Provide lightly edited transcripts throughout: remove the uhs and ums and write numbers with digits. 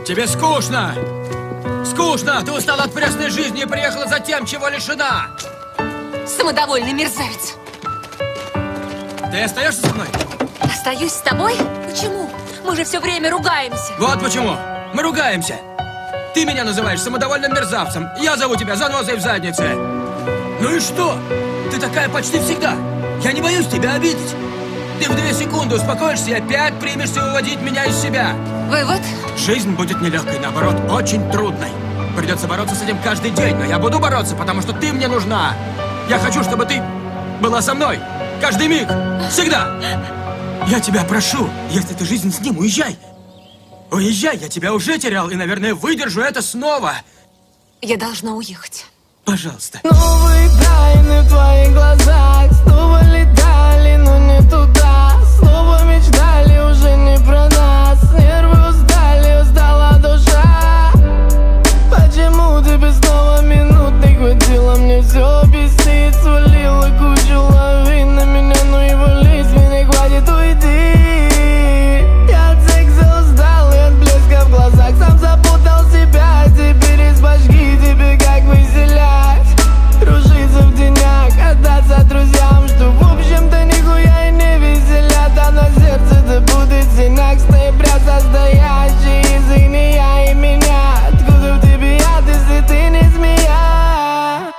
Тебе скучно! Скучно! Ты устала от пресной жизни и приехала за тем, чего лишена! Самодовольный мерзавец! Ты остаешься со мной? Остаюсь с тобой? Почему? Мы же все время ругаемся. Вот почему! Мы ругаемся! Ты меня называешь самодовольным мерзавцем, я зову тебя занозой в заднице! Ну и что? Ты такая почти всегда! Я не боюсь тебя обидеть! Ты в 2 секунды успокоишься и опять примешься выводить меня из себя! Вывод? Жизнь будет нелегкой, наоборот, очень трудной. Придется бороться с этим каждый день, но я буду бороться, потому что ты мне нужна. Я хочу, чтобы ты была со мной. Каждый миг. Всегда. Я тебя прошу, если ты жизнь с ним, уезжай. Уезжай, я тебя уже терял и, наверное, выдержу это снова. Я должна уехать. Пожалуйста. Новые тайны в твоих глазах. Снова летали, но не туда. Снова мечтали, уже не про нас. Нервы устали, устала душа. Почему тебе снова минут не хватило? Мне все объяснить. Свалила кучу лавин на меня, ну и вались, мне хватит, уйди. Я от секса устал и от блеска в глазах. Сам запутал себя, теперь из башки тебе как выселять. Кружиться в тенях, отдаться друзьям, что в общем-то нихуя и не веселят. А на сердце-то будет синяк с ноября состоящий из иния и меня. Откуда в тебе яд, если ты не змея?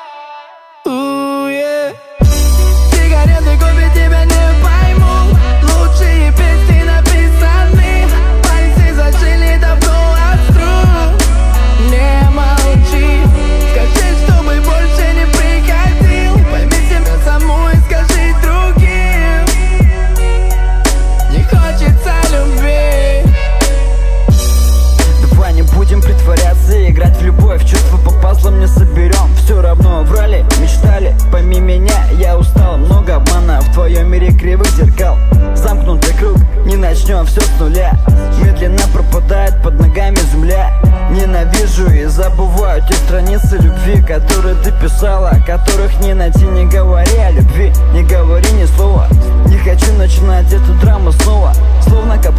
Сигареты купить тебя не пойму. Лучшие песни написаны. Пальцы зашили давно остру. Не молчи, скажи, чтобы больше не приходил. Пойми себя саму и скажи другим. Не хочется любви. Давай не будем притворяться и играть в любовь. Чувства по пазлам не соберем. Все равно врали, мечтали. Пойми меня, я устал. Много обмана в твоем мире кривых зеркал. Замкнутый круг, не начнем все с нуля. Медленно пропадает под ногами земля. Ненавижу и забываю те страницы любви, которые ты писала, которых не найти. Не говори о любви, не говори ни слова. Не хочу начинать эту драму снова. Словно